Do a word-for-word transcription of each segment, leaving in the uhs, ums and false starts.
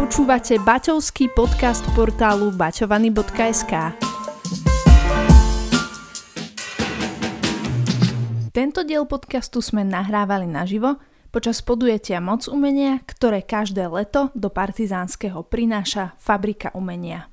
Počúvate baťovský podcast portálu baťovany bodka es ká. Tento diel podcastu sme nahrávali naživo počas podujatia Moc umenia, ktoré každé leto do Partizánskeho prináša Fabrika umenia.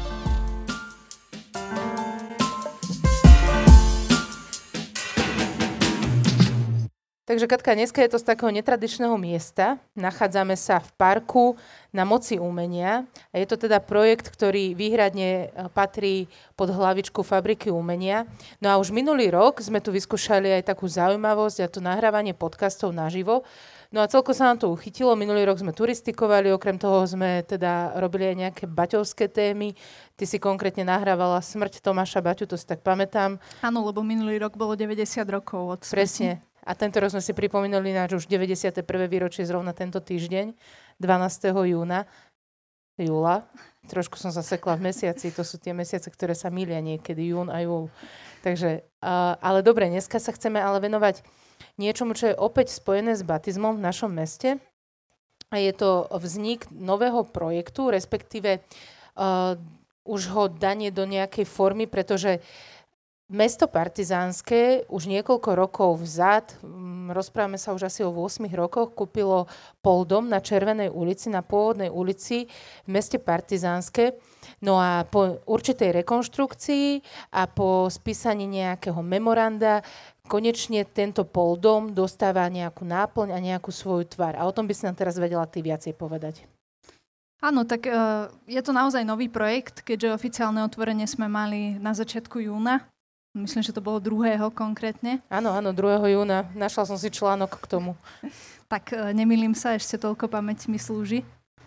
Takže Katka, dneska je to z takého netradičného miesta. Nachádzame sa v parku na Moci umenia. A je to teda projekt, ktorý výhradne patrí pod hlavičku Fabriky umenia. No a už minulý rok sme tu vyskúšali aj takú zaujímavosť a to nahrávanie podcastov naživo. No a celko sa nám to uchytilo. Minulý rok sme turistikovali, okrem toho sme teda robili aj nejaké baťovské témy. Ty si konkrétne nahrávala Smrť Tomáša Baťu, to si tak pamätám. Áno, lebo minulý rok bolo deväťdesiat rokov od smrti. Presne. A tento rok sme si pripomínali náš už deväťdesiate prvé výročie zrovna tento týždeň, dvanásteho júna, júla. Trošku som zasekla v mesiaci, to sú tie mesiace, ktoré sa milia niekedy, jún a júl. Takže, uh, ale dobre, dneska sa chceme ale venovať niečomu, čo je opäť spojené s batizmom v našom meste. A je to vznik nového projektu, respektíve uh, už ho danie do nejakej formy, pretože mesto Partizánske už niekoľko rokov vzad, rozprávame sa už asi o ôsmich rokoch, kúpilo poldom na Červenej ulici, na pôvodnej ulici v meste Partizánske. No a po určitej rekonštrukcii a po spísaní nejakého memoranda konečne tento poldom dostáva nejakú náplň a nejakú svoju tvár. A o tom by si nám teraz vedela ty viacej povedať. Áno, tak uh, je to naozaj nový projekt, keďže oficiálne otvorenie sme mali na začiatku júna. Myslím, že to bolo druhého konkrétne. Áno, áno, druhého júna. Našla som si článok k tomu. Tak nemýlim sa, ešte toľko pamäť mi slúži.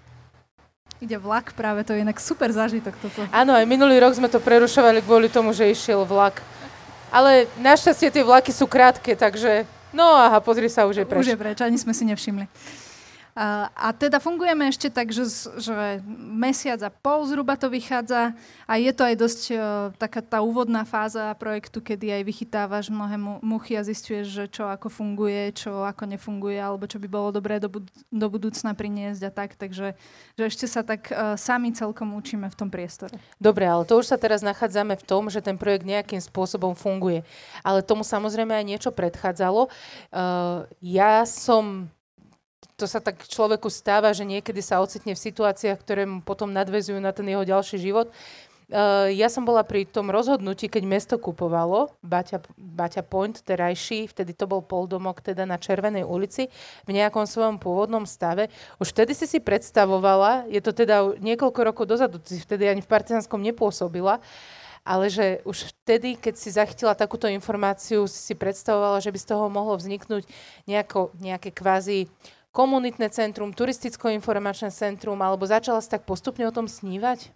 Ide vlak, práve to je inak super zážitok toto. Áno, aj minulý rok sme to prerušovali kvôli tomu, že išiel vlak. Ale našťastie tie vlaky sú krátke, takže no aha, pozri sa, už je preč. Už je preč, ani sme si nevšimli. A, a teda fungujeme ešte tak, že, že mesiac a pol zhruba to vychádza a je to aj dosť uh, taká tá úvodná fáza projektu, kedy aj vychytávaš mnohé mu- muchy a zisťuješ, že čo ako funguje, čo ako nefunguje, alebo čo by bolo dobré do, bud- do budúcna priniesť a tak. Takže že ešte sa tak uh, sami celkom učíme v tom priestore. Dobre, ale to už sa teraz nachádzame v tom, že ten projekt nejakým spôsobom funguje. Ale tomu samozrejme aj niečo predchádzalo. Uh, ja som... To sa tak človeku stáva, že niekedy sa ocitne v situáciách, ktoré mu potom nadväzujú na ten jeho ďalší život. Uh, ja som bola pri tom rozhodnutí, keď mesto kupovalo Baťa, Baťa Point terajší, vtedy to bol poldomok teda na Červenej ulici, v nejakom svojom pôvodnom stave. Už vtedy si si predstavovala, je to teda niekoľko rokov dozadu, si vtedy ani v Partizánskom nepôsobila, ale že už vtedy, keď si zachytila takúto informáciu, si si predstavovala, že by z toho mohlo vzniknúť nejako, nejaké kvázi komunitné centrum, turisticko-informačné centrum, alebo začala si tak postupne o tom snívať?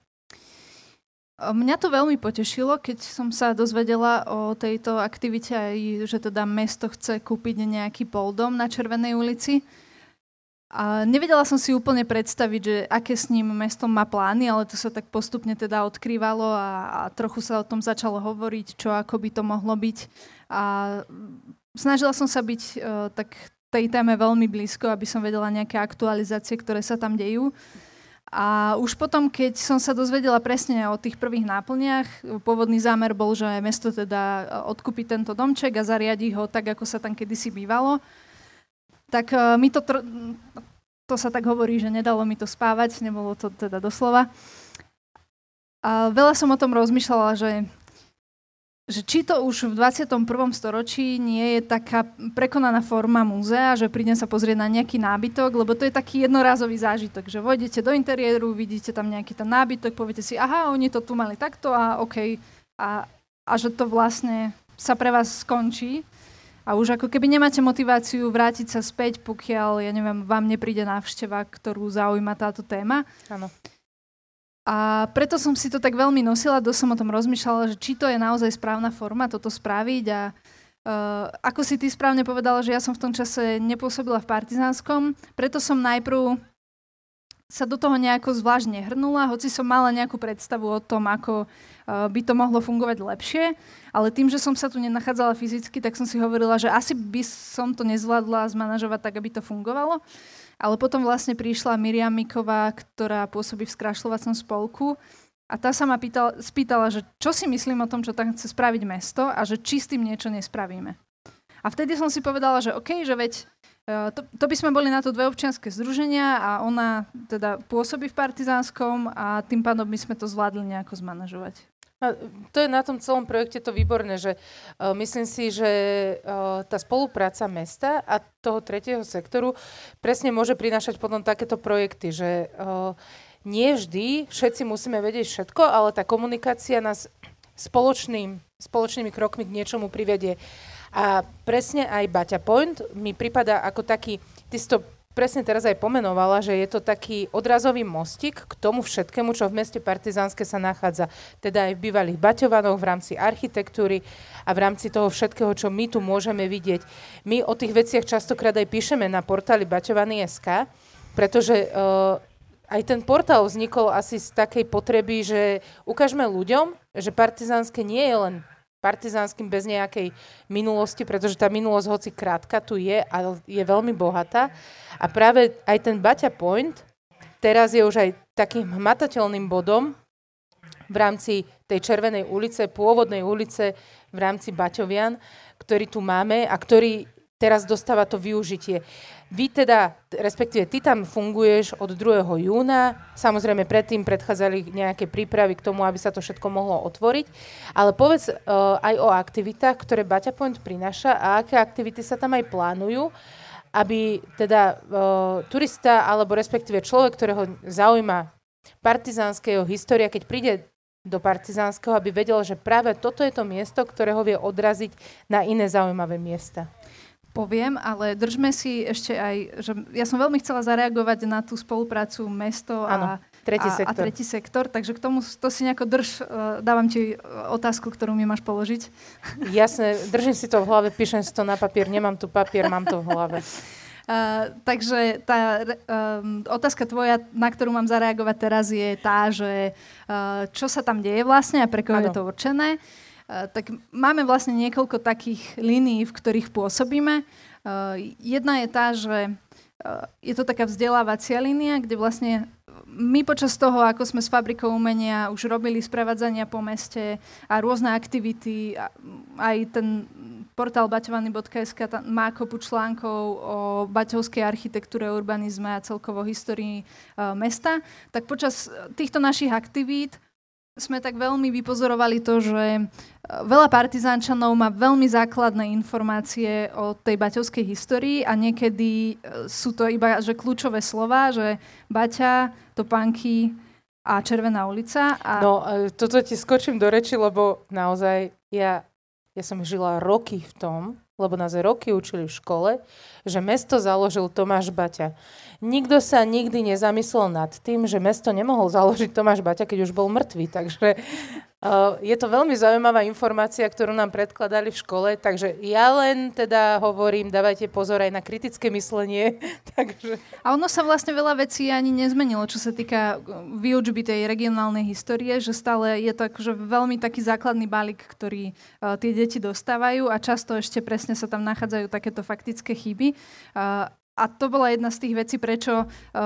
Mňa to veľmi potešilo, keď som sa dozvedela o tejto aktivite aj, že teda mesto chce kúpiť nejaký poldom na Červenej ulici. A nevedela som si úplne predstaviť, že aké s ním mesto má plány, ale to sa tak postupne teda odkrývalo a, a trochu sa o tom začalo hovoriť, čo ako by to mohlo byť. A snažila som sa byť uh, tak tej téme veľmi blízko, aby som vedela nejaké aktualizácie, ktoré sa tam dejú. A už potom, keď som sa dozvedela presne o tých prvých náplniach, pôvodný zámer bol, že mesto teda odkúpi tento domček a zariadi ho tak, ako sa tam kedysi bývalo, tak mi to, tr- to sa tak hovorí, že nedalo mi to spávať, nebolo to teda doslova. A veľa som o tom rozmýšľala, že že či to už v dvadsiatom prvom storočí nie je taká prekonaná forma múzea, že prídem sa pozrieť na nejaký nábytok, lebo to je taký jednorázový zážitok, že vojdete do interiéru, vidíte tam nejaký ten nábytok, poviete si, aha, oni to tu mali takto a okej, okay, a, a že to vlastne sa pre vás skončí. A už ako keby nemáte motiváciu vrátiť sa späť, pokiaľ, ja neviem, vám nepríde návšteva, ktorú zaujíma táto téma. Áno. A preto som si to tak veľmi nosila, dosť som o tom rozmýšľala, že či to je naozaj správna forma toto spraviť a uh, ako si ty správne povedala, že ja som v tom čase nepôsobila v Partizánskom, preto som najprv sa do toho nejako zvlášť nehrnula, hoci som mala nejakú predstavu o tom, ako by to mohlo fungovať lepšie, ale tým, že som sa tu nenachádzala fyzicky, tak som si hovorila, že asi by som to nezvládla zmanažovať tak, aby to fungovalo. Ale potom vlastne prišla Miriam Miková, ktorá pôsobí v skrášľovacom spolku a tá sa ma pýtala, spýtala, že čo si myslím o tom, čo tam chce spraviť mesto a že či s tým niečo nespravíme. A vtedy som si povedala, že OK, že veď To, to by sme boli na to dve občianske združenia a ona teda pôsobí v Partizánskom a tým pádom by sme to zvládli nejako zmanažovať. A to je na tom celom projekte to výborné, že uh, myslím si, že uh, tá spolupráca mesta a toho tretieho sektoru presne môže prinášať potom takéto projekty, že uh, nie vždy všetci musíme vedieť všetko, ale tá komunikácia nás spoločným, spoločnými krokmi k niečomu privedie. A presne aj Baťa Point mi pripadá ako taký, ty si to presne teraz aj pomenovala, že je to taký odrazový mostík k tomu všetkému, čo v meste Partizánske sa nachádza. Teda aj v bývalých Baťovanoch, v rámci architektúry a v rámci toho všetkého, čo my tu môžeme vidieť. My o tých veciach častokrát aj píšeme na portáli baťovany bodka es ká, pretože uh, aj ten portál vznikol asi z takej potreby, že ukážeme ľuďom, že Partizánske nie je len partizánskym bez nejakej minulosti, pretože tá minulosť, hoci krátka, tu je, ale je veľmi bohatá. A práve aj ten Baťa Point teraz je už aj takým hmatateľným bodom v rámci tej Červenej ulice, pôvodnej ulice v rámci Baťovian, ktorý tu máme a ktorý teraz dostáva to využitie. Vy teda, respektíve ty tam funguješ od druhého júna, samozrejme predtým predchádzali nejaké prípravy k tomu, aby sa to všetko mohlo otvoriť, ale povedz uh, aj o aktivitách, ktoré Baťa Point prináša a aké aktivity sa tam aj plánujú, aby teda uh, turista alebo respektíve človek, ktorého zaujíma partizánske jeho história, keď príde do Partizánskeho, aby vedel, že práve toto je to miesto, ktoré ho vie odraziť na iné zaujímavé miesta. Poviem, ale držme si ešte aj, že ja som veľmi chcela zareagovať na tú spoluprácu mesto a, ano, tretí, a, sektor. a tretí sektor, takže k tomu to si nejako drž, dávam ti otázku, ktorú mi máš položiť. Jasné, držím si to v hlave, píšem si to na papier, nemám tu papier, mám to v hlave. Uh, takže tá um, otázka tvoja, na ktorú mám zareagovať teraz, je tá, že uh, čo sa tam deje vlastne a pre koho je to určené. Uh, tak máme vlastne niekoľko takých línií, v ktorých pôsobíme. Uh, jedna je tá, že uh, je to taká vzdelávacia línia, kde vlastne my počas toho, ako sme s Fabrikou umenia už robili sprevádzania po meste a rôzne aktivity, aj ten portál baťovany bodka es ká má kopu článkov o baťovskej architektúre, urbanizme a celkovo histórii uh, mesta, tak počas týchto našich aktivít sme tak veľmi vypozorovali to, že veľa partizánčanov má veľmi základné informácie o tej baťovskej histórii a niekedy sú to iba že kľúčové slova, že Baťa, Topánky a Červená ulica. A... No, toto ti skočím do reči, lebo naozaj ja, ja som žila roky v tom, lebo nás roky učili v škole, že mesto založil Tomáš Baťa. Nikto sa nikdy nezamyslel nad tým, že mesto nemohol založiť Tomáš Baťa, keď už bol mŕtvý. Takže uh, je to veľmi zaujímavá informácia, ktorú nám predkladali v škole. Takže ja len teda hovorím, dávajte pozor aj na kritické myslenie. Takže... A ono sa vlastne veľa vecí ani nezmenilo, čo sa týka výučby tej regionálnej histórie, že stále je to akože veľmi taký základný balík, ktorý uh, tie deti dostávajú a často ešte presne sa tam nachádzajú takéto faktické chyby. Uh, A to bola jedna z tých vecí, prečo uh,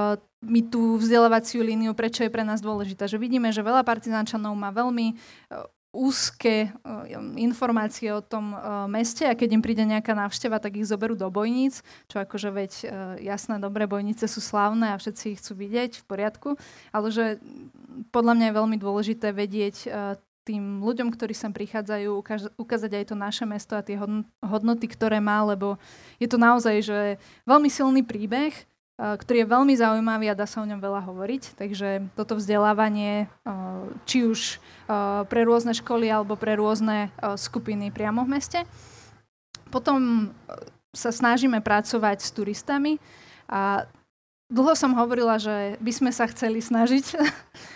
my tú vzdelávaciu líniu, prečo je pre nás dôležitá. Že vidíme, že veľa partizánčanov má veľmi uh, úzke uh, informácie o tom uh, meste a keď im príde nejaká návšteva, tak ich zoberú do bojníc, čo akože veď uh, jasné, dobré, bojnice sú slávne a všetci ich chcú vidieť, v poriadku, ale že podľa mňa je veľmi dôležité vedieť uh, tým ľuďom, ktorí sem prichádzajú, ukáž- ukázať aj to naše mesto a tie hodn- hodnoty, ktoré má, lebo je to naozaj že veľmi silný príbeh, uh, ktorý je veľmi zaujímavý a dá sa o ňom veľa hovoriť. Takže toto vzdelávanie, uh, či už uh, pre rôzne školy alebo pre rôzne uh, skupiny priamo v meste. Potom uh, sa snažíme pracovať s turistami a dlho som hovorila, že by sme sa chceli snažiť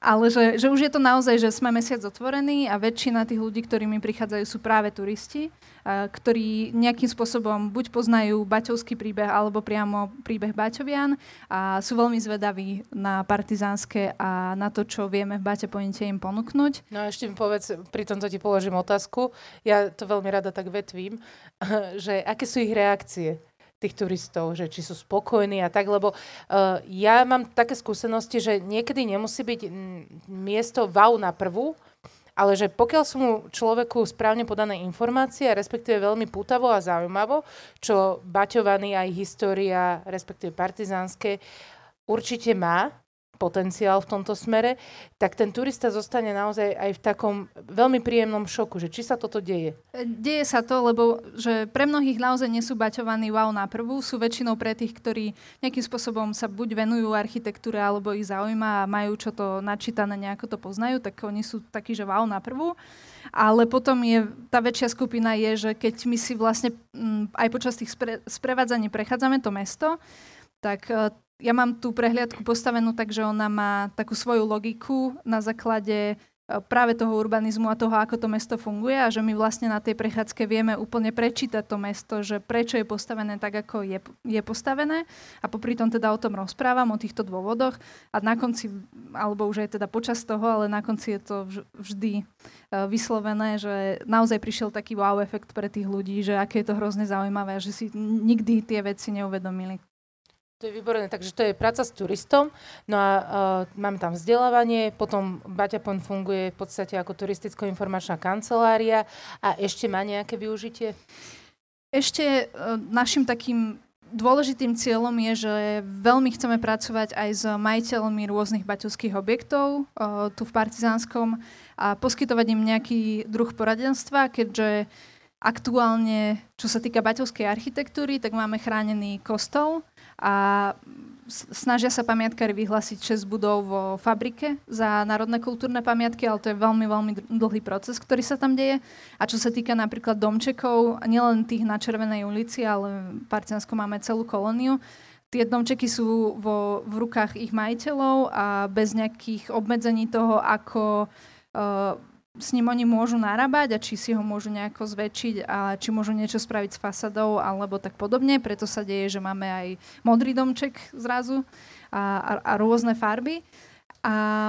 ale že, že už je to naozaj, že sme mesiac otvorení a väčšina tých ľudí, ktorí mi prichádzajú, sú práve turisti, ktorí nejakým spôsobom buď poznajú baťovský príbeh, alebo priamo príbeh Baťovian a sú veľmi zvedaví na partizánske a na to, čo vieme v Baťa Pointe im ponúknuť. No a ešte mi povedz, pri tomto ti položím otázku, ja to veľmi rada tak vetvím, že aké sú ich reakcie tých turistov, že či sú spokojní a tak, lebo uh, ja mám také skúsenosti, že niekedy nemusí byť miesto wow na prvú, ale že pokiaľ sú mu človeku správne podané informácie, respektíve veľmi pútavo a zaujímavo, čo Baťovany aj história, respektíve partizánske, určite má potenciál v tomto smere, tak ten turista zostane naozaj aj v takom veľmi príjemnom šoku, že či sa toto deje. Deje sa to, lebo že pre mnohých naozaj nie sú Baťovany wow na prvú, sú väčšinou pre tých, ktorí nejakým spôsobom sa buď venujú architektúre, alebo ich zaujíma a majú čo to načítané, nejako to poznajú, tak oni sú takí, že wow na prvú. Ale potom je, tá väčšia skupina je, že keď my si vlastne m, aj počas tých spre, sprevádzaní prechádzame to mesto, tak ja mám tú prehliadku postavenú tak, že ona má takú svoju logiku na základe práve toho urbanizmu a toho, ako to mesto funguje a že my vlastne na tej prechádzke vieme úplne prečítať to mesto, že prečo je postavené tak, ako je, je postavené a popri tom teda o tom rozprávam, o týchto dôvodoch a na konci, alebo už aj teda počas toho, ale na konci je to vždy vyslovené, že naozaj prišiel taký wow efekt pre tých ľudí, že aké je to hrozne zaujímavé, že si nikdy tie veci neuvedomili. To je výborné, takže to je práca s turistom. No a uh, máme tam vzdelávanie, potom Baťa Point funguje v podstate ako turisticko-informačná kancelária a ešte má nejaké využitie? Ešte uh, našim takým dôležitým cieľom je, že veľmi chceme pracovať aj s majiteľmi rôznych baťovských objektov uh, tu v Partizánskom a poskytovať im nejaký druh poradenstva, keďže aktuálne, čo sa týka baťovskej architektúry, tak máme chránený kostol a snažia sa pamiatkári vyhlásiť šesť budov vo fabrike za národné kultúrne pamiatky, ale to je veľmi, veľmi dlhý proces, ktorý sa tam deje. A čo sa týka napríklad domčekov, nielen tých na Červenej ulici, ale v Partizánsko máme celú kolóniu, tie domčeky sú vo, v rukách ich majiteľov a bez nejakých obmedzení toho, ako uh, s ním oni môžu narábať a či si ho môžu nejako zväčšiť a či môžu niečo spraviť s fasadou alebo tak podobne. Preto sa deje, že máme aj modrý domček zrazu a, a, a rôzne farby. A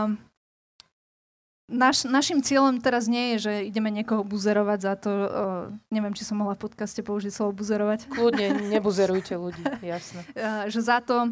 naš, našim cieľom teraz nie je, že ideme niekoho buzerovať za to, uh, neviem, či som mohla v podcaste použiť slovo buzerovať. Kľudne, nebuzerujte ľudí, jasné. Uh, že za to,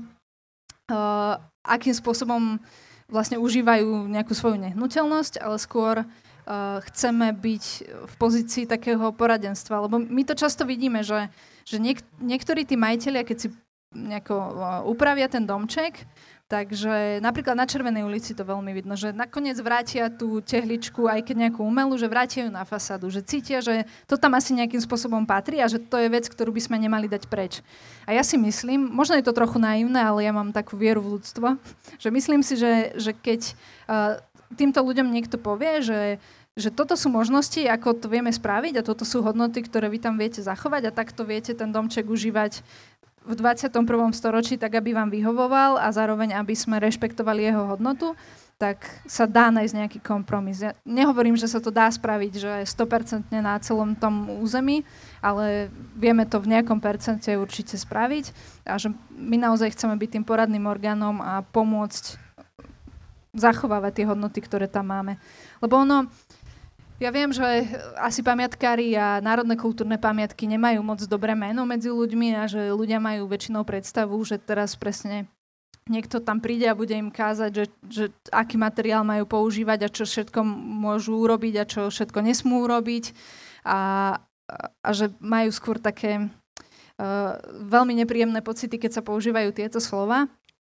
uh, akým spôsobom vlastne užívajú nejakú svoju nehnuteľnosť, ale skôr Uh, chceme byť v pozícii takého poradenstva, lebo my to často vidíme, že, že niek- niektorí tí majitelia, keď si nejako uh, upravia ten domček, takže napríklad na Červenej ulici to veľmi vidno, že nakoniec vrátia tú tehličku, aj keď nejakú umelú, že vrátia ju na fasádu, že cítia, že to tam asi nejakým spôsobom patrí a že to je vec, ktorú by sme nemali dať preč. A ja si myslím, možno je to trochu naivné, ale ja mám takú vieru v ľudstvo, že myslím si, že, že keď uh, týmto ľuďom niekto povie, že, že toto sú možnosti, ako to vieme spraviť a toto sú hodnoty, ktoré vy tam viete zachovať a takto viete ten domček užívať v dvadsiatom prvom storočí tak, aby vám vyhovoval a zároveň, aby sme rešpektovali jeho hodnotu, tak sa dá nájsť nejaký kompromis. Ja nehovorím, že sa to dá spraviť, že sto percent na celom tom území, ale vieme to v nejakom percente určite spraviť a že my naozaj chceme byť tým poradným orgánom a pomôcť zachovávať tie hodnoty, ktoré tam máme. Lebo ono, ja viem, že asi pamiatkári a národné kultúrne pamiatky nemajú moc dobré meno medzi ľuďmi a že ľudia majú väčšinou predstavu, že teraz presne niekto tam príde a bude im kázať, že, že aký materiál majú používať a čo všetko môžu urobiť a čo všetko nesmú urobiť a, a že majú skôr také uh, veľmi nepríjemné pocity, keď sa používajú tieto slova.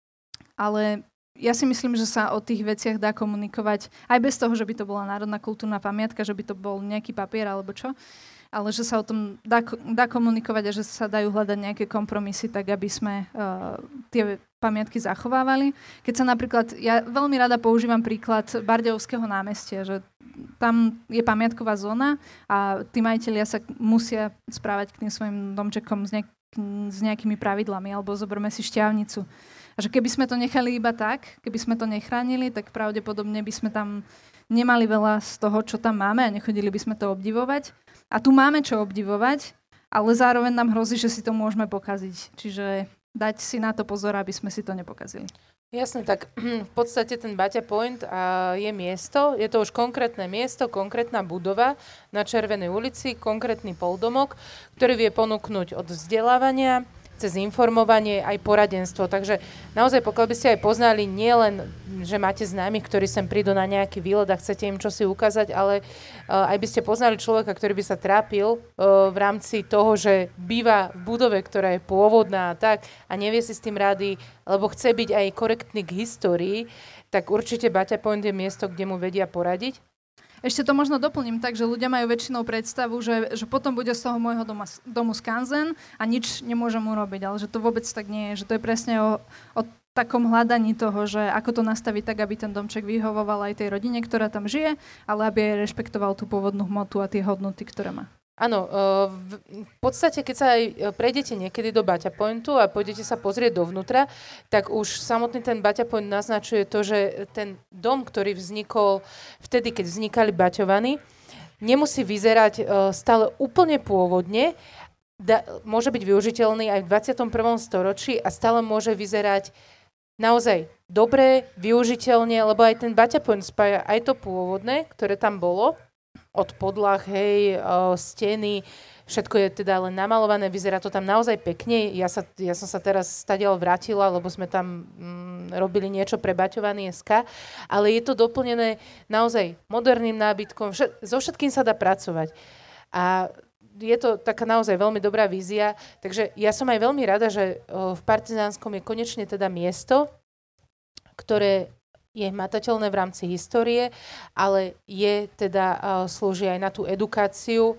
Ale ja si myslím, že sa o tých veciach dá komunikovať aj bez toho, že by to bola národná kultúrna pamiatka, že by to bol nejaký papier alebo čo, ale že sa o tom dá, dá komunikovať a že sa dajú hľadať nejaké kompromisy, tak aby sme uh, tie pamiatky zachovávali. Keď sa napríklad, ja veľmi rada používam príklad Bardejovského námestia, že tam je pamiatková zóna a tí majitelia sa musia správať k tým svojim domčekom s nejak, s nejakými pravidlami, alebo zoberme si Šťavnicu. A že keby sme to nechali iba tak, keby sme to nechránili, tak pravdepodobne by sme tam nemali veľa z toho, čo tam máme a nechodili by sme to obdivovať. A tu máme čo obdivovať, ale zároveň nám hrozí, že si to môžeme pokaziť. Čiže dať si na to pozor, aby sme si to nepokazili. Jasne, tak v podstate ten Baťa Point a je miesto, je to už konkrétne miesto, konkrétna budova na Červenej ulici, konkrétny poldomok, ktorý vie ponúknuť od vzdelávania cez informovanie aj poradenstvo. Takže naozaj, pokiaľ by ste aj poznali nielen, že máte známych, ktorí sem prídu na nejaký výlet a chcete im čosi ukázať, ale uh, aj by ste poznali človeka, ktorý by sa trápil uh, v rámci toho, že býva v budove, ktorá je pôvodná a tak a nevie si s tým rady, lebo chce byť aj korektný k histórii, tak určite Baťa Point je miesto, kde mu vedia poradiť. Ešte to možno doplním tak, že ľudia majú väčšinou predstavu, že, že potom bude z toho môjho doma, domu skanzen a nič nemôžem urobiť, ale že to vôbec tak nie je. Že to je presne o, o takom hľadaní toho, že ako to nastaviť tak, aby ten domček vyhovoval aj tej rodine, ktorá tam žije, ale aby aj rešpektoval tú pôvodnú hmotu a tie hodnoty, ktoré má. Áno, v podstate, keď sa aj prejdete niekedy do Baťa Pointu a pôjdete sa pozrieť dovnútra, tak už samotný ten Baťa Point naznačuje to, že ten dom, ktorý vznikol vtedy, keď vznikali baťovany, nemusí vyzerať stále úplne pôvodne, da, môže byť využiteľný aj v dvadsiatom prvom storočí a stále môže vyzerať naozaj dobre, využiteľne, lebo aj ten Baťa Point spája aj to pôvodné, ktoré tam bolo, od podlah, hej, o, steny, všetko je teda len namalované, vyzerá to tam naozaj pekne. Ja, sa, ja som sa teraz stadiaľ vrátila, lebo sme tam mm, robili niečo pre Baťovany bodka es ká, ale je to doplnené naozaj moderným nábytkom, všet, so všetkým sa dá pracovať. A je to taká naozaj veľmi dobrá vízia, takže ja som aj veľmi rada, že o, v Partizánskom je konečne teda miesto, ktoré je hmatateľné v rámci histórie, ale je teda, uh, slúži aj na tú edukáciu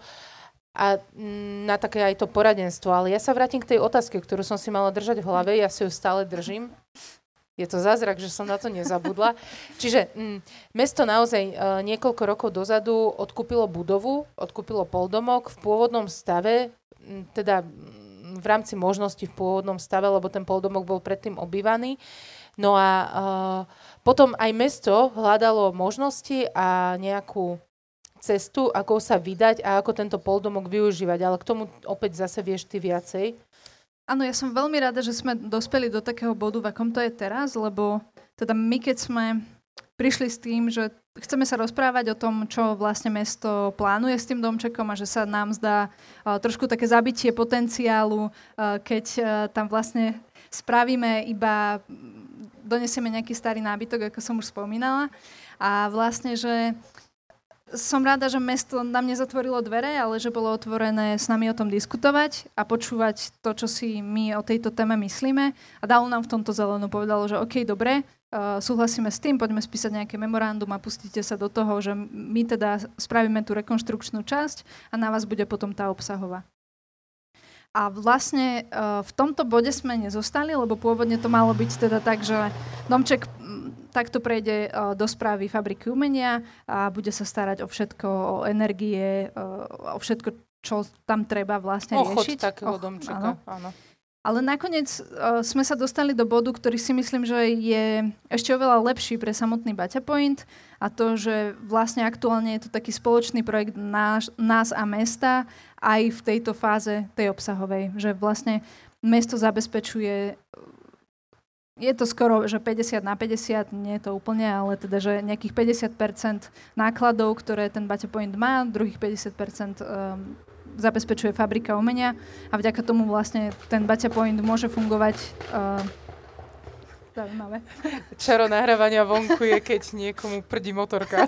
a mm, na také aj to poradenstvo. Ale ja sa vrátim k tej otázke, ktorú som si mala držať v hlave, ja si ju stále držím. Je to zázrak, že som na to nezabudla. Čiže mm, mesto naozaj uh, niekoľko rokov dozadu odkúpilo budovu, odkúpilo poldomok v pôvodnom stave, mm, teda mm, v rámci možností v pôvodnom stave, lebo ten poldomok bol predtým obývaný. No a uh, potom aj mesto hľadalo možnosti a nejakú cestu, ako sa vydať a ako tento poldomok využívať. Ale k tomu opäť zase vieš ty viacej. Áno, ja som veľmi rada, že sme dospeli do takého bodu, v akom to je teraz, lebo teda my, keď sme prišli s tým, že chceme sa rozprávať o tom, čo vlastne mesto plánuje s tým domčekom a že sa nám zdá uh, trošku také zabitie potenciálu, uh, keď uh, tam vlastne spravíme iba, donesieme nejaký starý nábytok, ako som už spomínala. A vlastne, že som rada, že mesto nám nezatvorilo dvere, ale že bolo otvorené s nami o tom diskutovať a počúvať to, čo si my o tejto téme myslíme. A dalo nám v tomto zelenú, povedalo, že OK, dobre, uh, súhlasíme s tým, poďme spísať nejaké memorandum a pustíte sa do toho, že my teda spravíme tú rekonštrukčnú časť a na vás bude potom tá obsahová. A vlastne uh, v tomto bode sme nezostali, lebo pôvodne to malo byť teda tak, že domček m, takto prejde uh, do správy fabriky umenia a bude sa starať o všetko, o energie, uh, o všetko, čo tam treba vlastne Ochod riešiť. takého Och, domčeka, áno. áno. Ale nakoniec uh, sme sa dostali do bodu, ktorý si myslím, že je ešte oveľa lepší pre samotný Baťa Point a to, že vlastne aktuálne je to taký spoločný projekt náš, nás a mesta aj v tejto fáze tej obsahovej, že vlastne mesto zabezpečuje, je to skoro, že päťdesiat na päťdesiat, nie je to úplne, ale teda, že nejakých päťdesiat percent nákladov, ktoré ten Baťa Point má, druhých päťdesiat percent um, zabezpečuje fabrika umenia a vďaka tomu vlastne ten Baťa Point môže fungovať uh, zaujímavé. Čaro nahrávania vonku je, keď niekomu prdí motorka.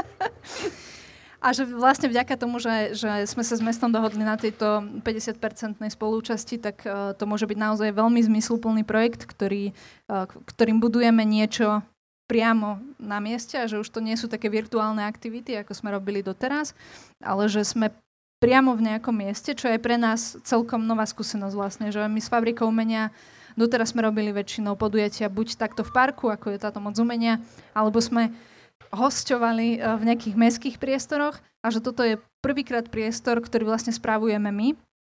A že vlastne vďaka tomu, že, že sme sa s mestom dohodli na tejto päťdesiat percentnej spolúčasti, tak uh, to môže byť naozaj veľmi zmysluplný projekt, ktorý, uh, ktorým budujeme niečo priamo na mieste a že už to nie sú také virtuálne aktivity, ako sme robili doteraz, ale že sme priamo v nejakom mieste, čo je pre nás celkom nová skúsenosť vlastne, že my s fabrikou umenia doteraz sme robili väčšinou podujatia buď takto v parku, ako je táto moc umenia, alebo sme hosťovali v nejakých mestských priestoroch a že toto je prvýkrát priestor, ktorý vlastne spravujeme my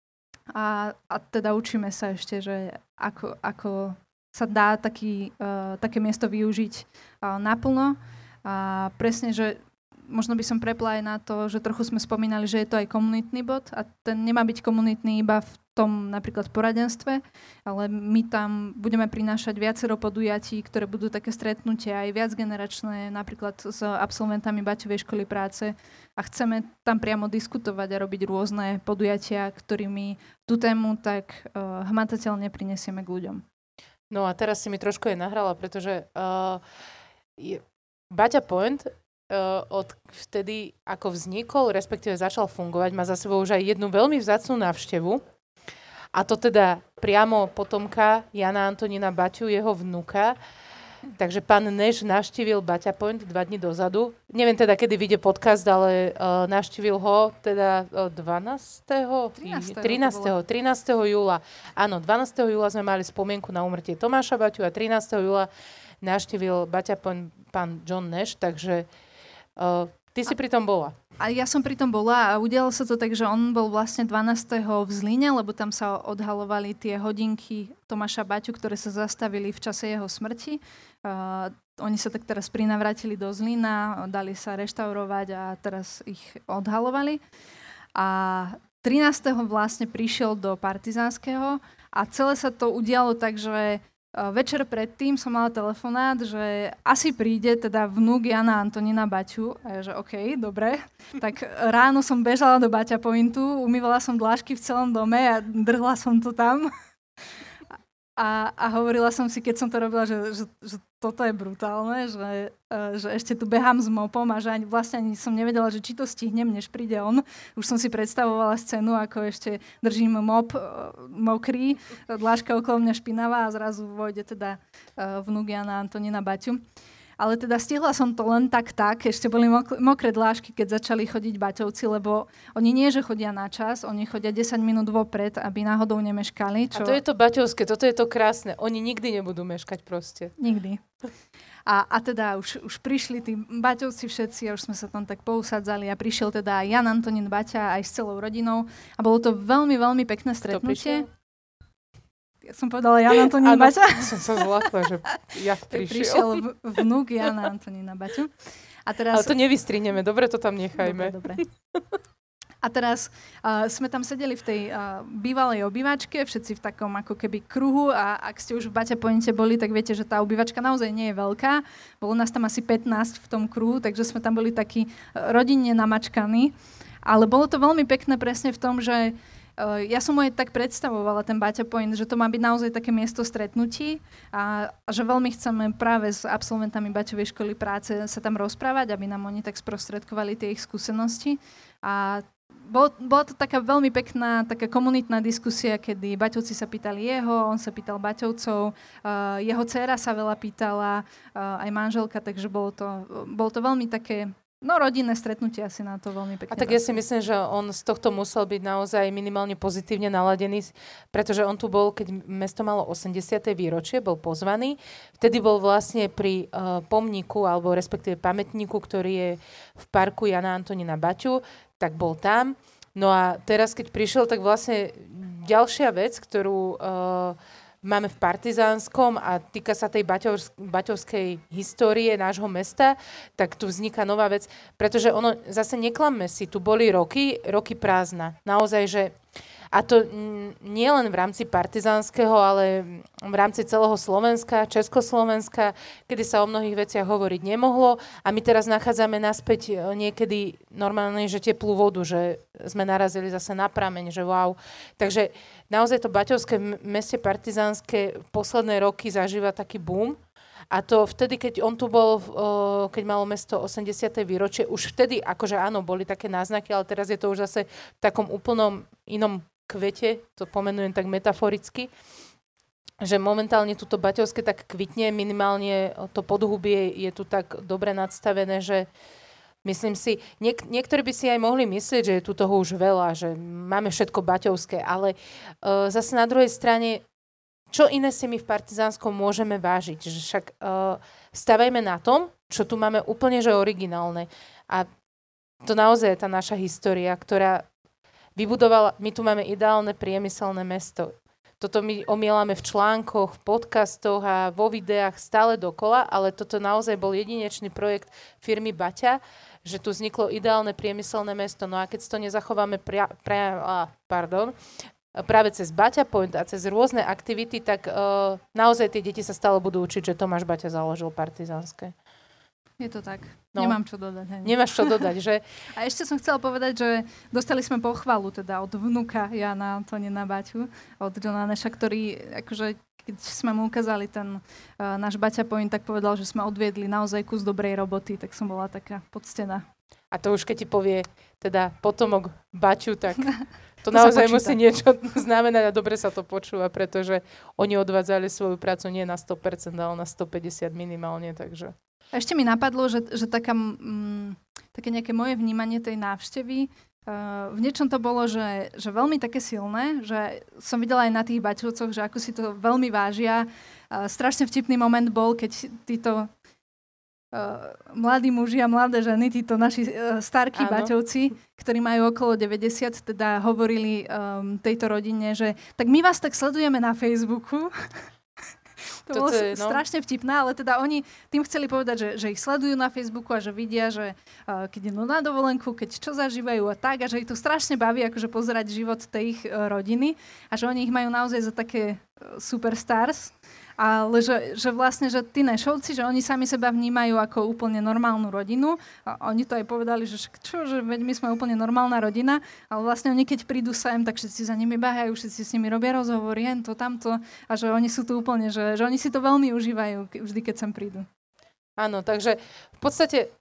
a, a teda učíme sa ešte, že ako, ako sa dá taký, uh, také miesto využiť uh, naplno. A presne, že možno by som prepla aj na to, že trochu sme spomínali, že je to aj komunitný bod a ten nemá byť komunitný iba v tom napríklad poradenstve, ale my tam budeme prinášať viacero podujatí, ktoré budú také stretnutia aj viacgeneračné, napríklad s absolventami Baťovej školy práce a chceme tam priamo diskutovať a robiť rôzne podujatia, ktorými tú tému tak uh, hmatateľne prinesieme k ľuďom. No a teraz si mi trošku je nahrala, pretože uh, je, Baťa Point od vtedy, ako vznikol, respektíve začal fungovať, má za sebou už aj jednu veľmi vzácnu návštevu. A to teda priamo potomka Jana Antonína Baťu, jeho vnuka. Takže pán Neš navštívil Baťa Point dva dni dozadu. Neviem teda, kedy vyjde podcast, ale uh, navštívil ho teda uh, dvanásteho trinásteho trinásteho júla. Áno, dvanásteho júla sme mali spomienku na úmrtie Tomáša Baťu a trinásteho júla navštívil Baťa Point pán John Neš, takže Uh, ty si a, pri tom bola. A ja som pri tom bola a udialo sa to tak, že on bol vlastne dvanásteho v Zlíne, lebo tam sa odhalovali tie hodinky Tomáša Baťu, ktoré sa zastavili v čase jeho smrti. Uh, oni sa tak teraz prinavrátili do Zlína, dali sa reštaurovať a teraz ich odhalovali. A trinásteho vlastne prišiel do Partizánskeho a celé sa to udialo tak, že večer predtým som mala telefonát, že asi príde teda vnúk Jana Antonína Baťu. A ja, že okej, okay, dobre. Tak ráno som bežala do Baťa Pointu, umývala som dlášky v celom dome a drhla som to tam. A, a hovorila som si, keď som to robila, že, že, že toto je brutálne, že, že ešte tu behám s mopom a že ani, vlastne ani som nevedela, že či to stihnem, než príde on. Už som si predstavovala scénu, ako ešte držím mop mokrý, dláška okolo mňa špinavá a zrazu vojde teda vnúk Jana Antonína Baťu. Ale teda stihla som to len tak tak, ešte boli mok- mokré dlášky, keď začali chodiť Baťovci, lebo oni nie, že chodia na čas, oni chodia desať minút vopred, aby náhodou nemeškali. Čo... A to je to baťovské, toto je to krásne. Oni nikdy nebudú meškať proste. Nikdy. A, a teda už, už prišli tí Baťovci všetci a už sme sa tam tak pousadzali a prišiel teda Jan Antonín Baťa aj s celou rodinou a bolo to veľmi, veľmi pekné stretnutie. Ja som povedala Jan Antonín Baťa. Som sa zlakla, že ja prišiel. Prišiel vnúk Jana Antonína Baťu. A teraz... Ale to nevystrihneme, dobre to tam nechajme. Dobre, dobre. A teraz uh, sme tam sedeli v tej uh, bývalej obývačke, všetci v takom ako keby kruhu a ak ste už v Baťa Pointe boli, tak viete, že tá obývačka naozaj nie je veľká. Bolo nás tam asi pätnásť v tom kruhu, takže sme tam boli takí rodinne namačkaní. Ale bolo to veľmi pekné presne v tom, že ja som mu aj tak predstavovala ten Baťa Point, že to má byť naozaj také miesto stretnutí a, a že veľmi chceme práve s absolventami Baťovej školy práce sa tam rozprávať, aby nám oni tak sprostredkovali tie ich skúsenosti. A bol, bola to taká veľmi pekná, taká komunitná diskusia, kedy Baťovci sa pýtali jeho, on sa pýtal Baťovcov, uh, jeho dcéra sa veľa pýtala, uh, aj manželka, takže bolo to, bolo to veľmi také... No, rodinné stretnutie asi na to veľmi pekne. A tak ja si myslím, že on z tohto musel byť naozaj minimálne pozitívne naladený, pretože on tu bol, keď mesto malo osemdesiate výročie, bol pozvaný. Vtedy bol vlastne pri uh, pomníku, alebo respektíve pamätníku, ktorý je v parku Jana Antonína Baťu, tak bol tam. No a teraz, keď prišiel, tak vlastne ďalšia vec, ktorú... Uh, máme v Partizánskom a týka sa tej baťovsk- baťovskej histórie nášho mesta, tak tu vzniká nová vec, pretože ono, zase neklamme si, tu boli roky, roky prázdna. Naozaj, že a to nie len v rámci Partizánskeho, ale v rámci celého Slovenska, Československa, kedy sa o mnohých veciach hovoriť nemohlo a my teraz nachádzame naspäť niekedy normálne, že teplú vodu, že sme narazili zase na prameň, že wow. Takže naozaj to baťovské meste Partizánske posledné roky zažíva taký boom. A to vtedy, keď on tu bol, keď malo mesto osemdesiate výročie, už vtedy, akože áno, boli také náznaky, ale teraz je to už zase v takom úplnom inom kvete, to pomenujem tak metaforicky, že momentálne túto baťovské tak kvitne, minimálne to podhubie je tu tak dobre nadstavené, že myslím si, niek- niektorí by si aj mohli myslieť, že je tu toho už veľa, že máme všetko baťovské, ale uh, zase na druhej strane, čo iné si my v Partizánskom môžeme vážiť? Že však uh, stavajme na tom, čo tu máme úplne že originálne. A to naozaj je tá naša história, ktorá vybudovala, my tu máme ideálne priemyselné mesto. Toto my omielame v článkoch, v podcastoch a vo videách stále dokola, ale toto naozaj bol jedinečný projekt firmy Baťa, že tu vzniklo ideálne priemyselné mesto. No a keď si to nezachováme pra, pra, ah, pardon, práve cez Baťa Point a cez rôzne aktivity, tak uh, naozaj tie deti sa stále budú učiť, že Tomáš Baťa založil partizánske. Je to tak. No. Nemám čo dodať. Ani. Nemáš čo dodať, že? A ešte som chcela povedať, že dostali sme pochvalu teda od vnuka Jana Antonina Baťu, od Johna Neša, ktorý, akože, keď sme mu ukázali ten uh, náš Baťa Point, tak povedal, že sme odviedli naozaj kus dobrej roboty, tak som bola taká poctená. A to už keď ti povie teda potomok Baťu, tak to, to naozaj musí niečo znamenať a dobre sa to počúva, pretože oni odvádzali svoju prácu nie na sto percent, ale na sto päťdesiat minimálne, takže... A ešte mi napadlo, že, že taká, mm, také nejaké moje vnímanie tej návštevy, uh, v niečom to bolo, že, že veľmi také silné, že som videla aj na tých Baťovcoch, že ako si to veľmi vážia. Uh, strašne vtipný moment bol, keď títo uh, mladí muži a mladé ženy, títo naši uh, starkí Baťovci, ktorí majú okolo deväťdesiat, teda hovorili um, tejto rodine, že tak my vás tak sledujeme na Facebooku. To bolo je, no. strašne vtipné, ale teda oni tým chceli povedať, že, že ich sledujú na Facebooku a že vidia, že uh, keď idú na dovolenku, keď čo zažívajú a tak, a že ich to strašne baví akože pozerať život tej ich uh, rodiny a že oni ich majú naozaj za také uh, superstars. Ale že, že vlastne, že tí Nešovci, že oni sami seba vnímajú ako úplne normálnu rodinu. A oni to aj povedali, že čo, že veď my sme úplne normálna rodina, ale vlastne oni keď prídu sem, tak všetci za nimi behajú, všetci s nimi robia rozhovory, jen to, tamto. A že oni sú tu úplne, že, že oni si to veľmi užívajú vždy, keď sem prídu. Áno, takže v podstate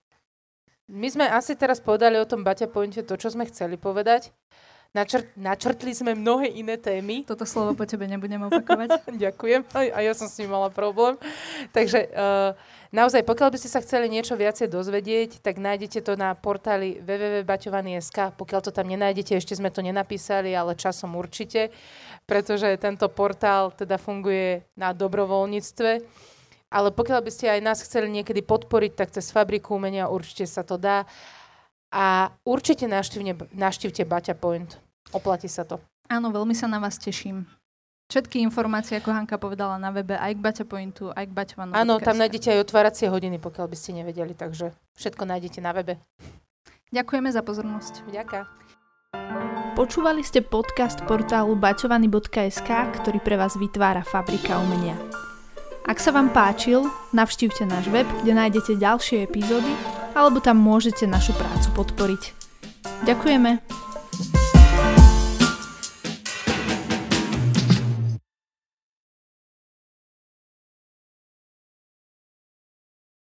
my sme asi teraz povedali o tom Baťa Pointe to, čo sme chceli povedať. Načrt, načrtli sme mnohé iné témy. Toto slovo po tebe nebudem opakovať. Ďakujem. A ja som s ním mala problém. Takže uh, naozaj, pokiaľ by ste sa chceli niečo viacej dozvedieť, tak nájdete to na portáli w w w bodka baťovany bodka es ka. Pokiaľ to tam nenájdete, ešte sme to nenapísali, ale časom určite, pretože tento portál teda funguje na dobrovoľníctve. Ale pokiaľ by ste aj nás chceli niekedy podporiť, tak cez Fabriku umenia určite sa to dá. A určite navštívte Baťa Point. Oplatí sa to. Áno, veľmi sa na vás teším. Všetky informácie, ako Hanka povedala, na webe, aj k Baťa Pointu, aj k Baťovanu. Áno, tam nájdete aj otváracie hodiny, pokiaľ by ste nevedeli, takže všetko nájdete na webe. Ďakujeme za pozornosť. Ďakujem. Počúvali ste podcast portálu baťovany bodka es ka, ktorý pre vás vytvára Fabrika umenia. Ak sa vám páčil, navštívte náš web, kde nájdete ďalšie epizódy, alebo tam môžete našu prácu podporiť. Ďakujeme.